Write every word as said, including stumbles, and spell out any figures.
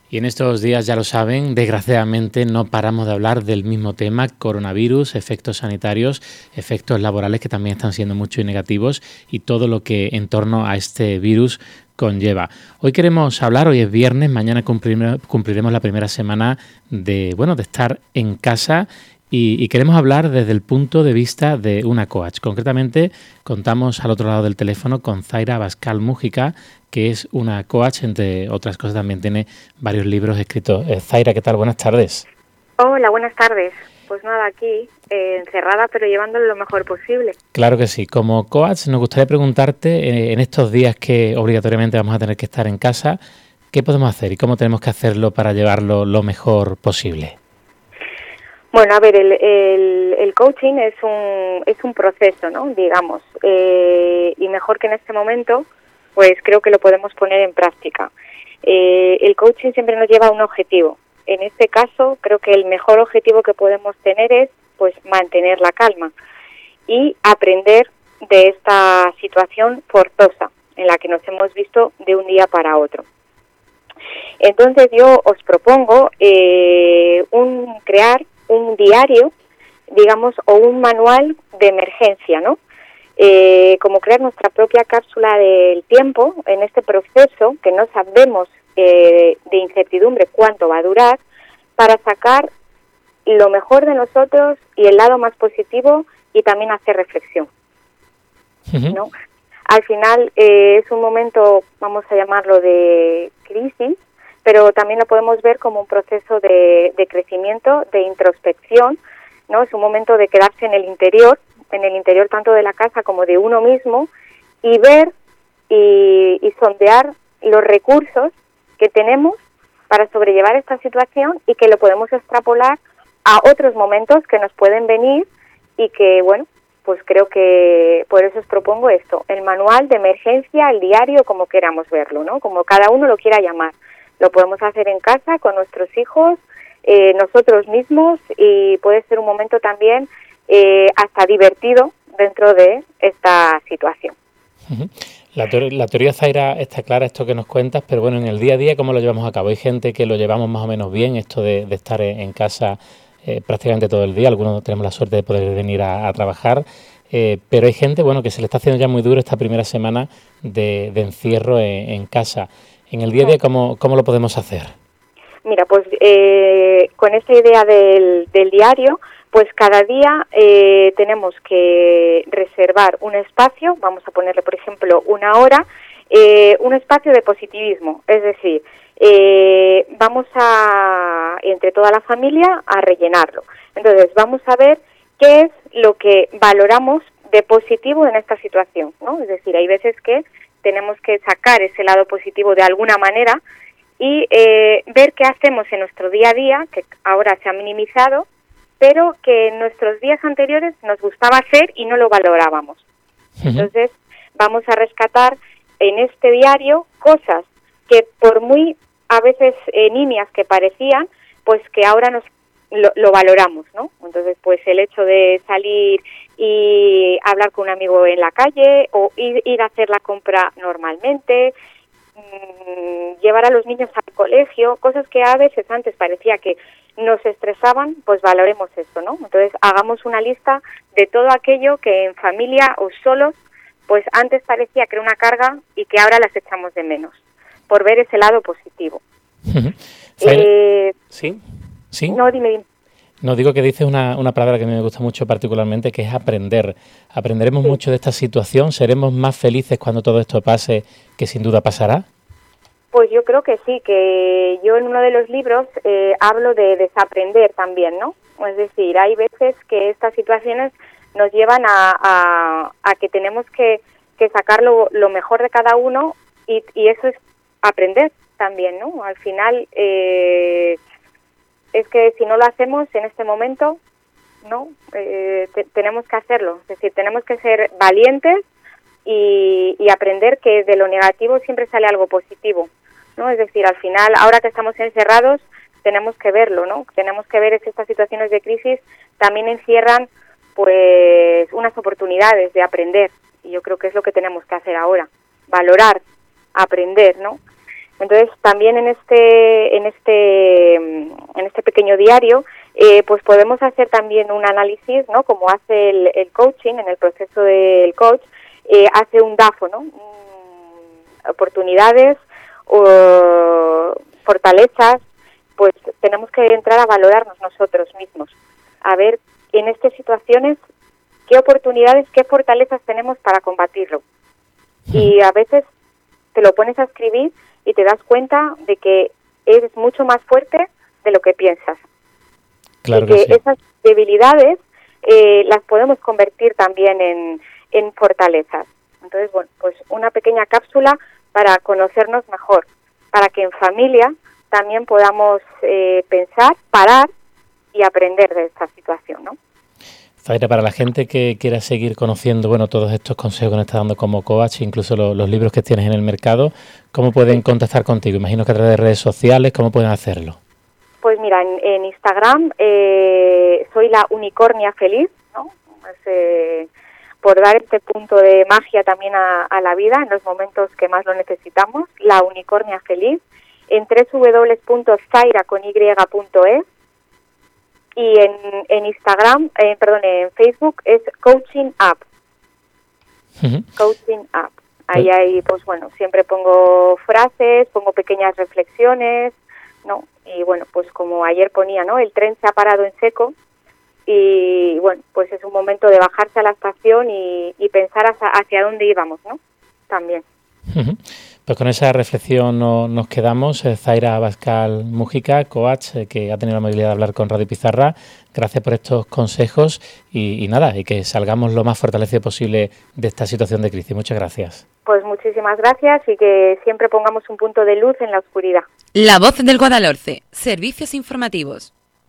Y en estos días, ya lo saben, desgraciadamente no paramos de hablar del mismo tema, coronavirus, efectos sanitarios, efectos laborales que también están siendo mucho y negativos y todo lo que en torno a este virus conlleva. Hoy queremos hablar, hoy es viernes, mañana cumplir, cumpliremos la primera semana de, bueno, de estar en casa y, y queremos hablar desde el punto de vista de una coach. Concretamente, contamos al otro lado del teléfono con Zaira Abascal Mújica, que es una coach, entre otras cosas también tiene varios libros escritos. Eh, Zaira, ¿qué tal? Buenas tardes. Hola, buenas tardes. Pues nada, aquí, eh, encerrada, pero llevándolo lo mejor posible. Claro que sí. Como coach, nos gustaría preguntarte, eh, en estos días que obligatoriamente vamos a tener que estar en casa, ¿qué podemos hacer y cómo tenemos que hacerlo para llevarlo lo mejor posible? Bueno, a ver, el, el, el coaching es un, es un proceso, ¿no? Digamos, eh, y mejor que en este momento, pues creo que lo podemos poner en práctica. Eh, el coaching siempre nos lleva a un objetivo. En este caso, creo que el mejor objetivo que podemos tener es, pues, mantener la calma y aprender de esta situación forzosa en la que nos hemos visto de un día para otro. Entonces, yo os propongo eh, un crear un diario, digamos, o un manual de emergencia, ¿no? Eh, como crear nuestra propia cápsula del tiempo en este proceso que no sabemos eh, de incertidumbre cuánto va a durar, para sacar lo mejor de nosotros y el lado más positivo y también hacer reflexión, uh-huh. ¿no? Al final eh, es un momento, vamos a llamarlo de crisis, pero también lo podemos ver como un proceso de, de crecimiento, de introspección, ¿no? Es un momento de quedarse en el interior, en el interior tanto de la casa como de uno mismo, y ver y, y sondear los recursos que tenemos para sobrellevar esta situación y que lo podemos extrapolar a otros momentos que nos pueden venir y que, bueno, pues creo que por eso os propongo esto, el manual de emergencia, el diario, como queramos verlo, ¿no? Como cada uno lo quiera llamar. Lo podemos hacer en casa, con nuestros hijos, eh, nosotros mismos, y puede ser un momento también eh, hasta divertido dentro de esta situación. Uh-huh. La, teor- la teoría, Zaira, está clara, esto que nos cuentas, pero bueno, en el día a día, ¿cómo lo llevamos a cabo? Hay gente que lo llevamos más o menos bien, esto de, de estar en casa eh, prácticamente todo el día, algunos tenemos la suerte de poder venir a, a trabajar, eh, pero hay gente, bueno, que se le está haciendo ya muy duro esta primera semana de, de encierro en, en casa. En el día a día, ¿cómo, cómo lo podemos hacer? Mira, pues eh, con esta idea del, del diario, pues cada día eh, tenemos que reservar un espacio, vamos a ponerle, por ejemplo, una hora, eh, un espacio de positivismo, es decir, eh, vamos a, entre toda la familia, a rellenarlo. Entonces, vamos a ver qué es lo que valoramos de positivo en esta situación, ¿no? Es decir, hay veces que tenemos que sacar ese lado positivo de alguna manera y eh, ver qué hacemos en nuestro día a día, que ahora se ha minimizado, pero que en nuestros días anteriores nos gustaba hacer y no lo valorábamos. Uh-huh. Entonces, vamos a rescatar en este diario cosas que por muy a veces eh, nimias que parecían, pues que ahora nos lo, lo valoramos, ¿no? Entonces, pues el hecho de salir y hablar con un amigo en la calle o ir, ir a hacer la compra normalmente, mmm, llevar a los niños al colegio, cosas que a veces antes parecía que nos estresaban, pues valoremos esto, ¿no? Entonces, hagamos una lista de todo aquello que en familia o solos, pues antes parecía que era una carga y que ahora las echamos de menos, por ver ese lado positivo. eh, ¿Sí? ¿Sí? No, dime, dime. No, digo que dices una, una palabra que me gusta mucho particularmente, que es aprender. ¿Aprenderemos sí. mucho de esta situación? ¿Seremos más felices cuando todo esto pase, que sin duda pasará? Pues yo creo que sí, que yo en uno de los libros eh, hablo de desaprender también, ¿no? Es decir, hay veces que estas situaciones nos llevan a, a, a que tenemos que, que sacar lo, lo mejor de cada uno y, y eso es aprender también, ¿no? Al final, eh, es que si no lo hacemos en este momento, ¿no? Eh, te, tenemos que hacerlo, es decir, tenemos que ser valientes y, y aprender que de lo negativo siempre sale algo positivo, ¿no? Es decir, al final, ahora que estamos encerrados, tenemos que verlo, ¿no? Tenemos que ver que estas situaciones de crisis también encierran, pues, unas oportunidades de aprender, y yo creo que es lo que tenemos que hacer ahora, valorar, aprender, ¿no? Entonces, también en este en este en este pequeño diario, eh, pues podemos hacer también un análisis, ¿no? Como hace el, el coaching, en el proceso del coach, eh, hace un DAFO, ¿no? Mm, oportunidades o fortalezas, pues tenemos que entrar a valorarnos nosotros mismos, a ver en estas situaciones qué oportunidades, qué fortalezas tenemos para combatirlo. Y a veces te lo pones a escribir y te das cuenta de que eres mucho más fuerte de lo que piensas. Claro y que, que sí. Esas debilidades eh, las podemos convertir también en, en fortalezas. Entonces, bueno, pues una pequeña cápsula para conocernos mejor, para que en familia también podamos eh, pensar, parar y aprender de esta situación, ¿no? Zaira, para la gente que quiera seguir conociendo, bueno, todos estos consejos que nos estás dando como coach, incluso lo, los libros que tienes en el mercado, ¿cómo pueden contactar contigo? Imagino que a través de redes sociales, ¿cómo pueden hacerlo? Pues mira, en, en Instagram eh, soy la unicornia feliz, ¿no? Pues, eh, por dar este punto de magia también a, a la vida en los momentos que más lo necesitamos, la unicornia feliz, en doble u doble u doble u punto zaira con y punto es. Y en, en Instagram, eh, perdón, en Facebook es Coaching Up. Uh-huh. Coaching Up. Ahí pues, hay, pues bueno, siempre pongo frases, pongo pequeñas reflexiones, ¿no? Y bueno, pues como ayer ponía, ¿no? El tren se ha parado en seco y bueno, pues es un momento de bajarse a la estación y, y pensar hacia, hacia dónde íbamos, ¿no? También. Uh-huh. Pues con esa reflexión no, nos quedamos. Eh, Zaira Abascal Mújica, coach, eh, que ha tenido la amabilidad de hablar con Radio Pizarra. Gracias por estos consejos y, y nada, y que salgamos lo más fortalecido posible de esta situación de crisis. Muchas gracias. Pues muchísimas gracias y que siempre pongamos un punto de luz en la oscuridad. La Voz del Guadalhorce, servicios informativos.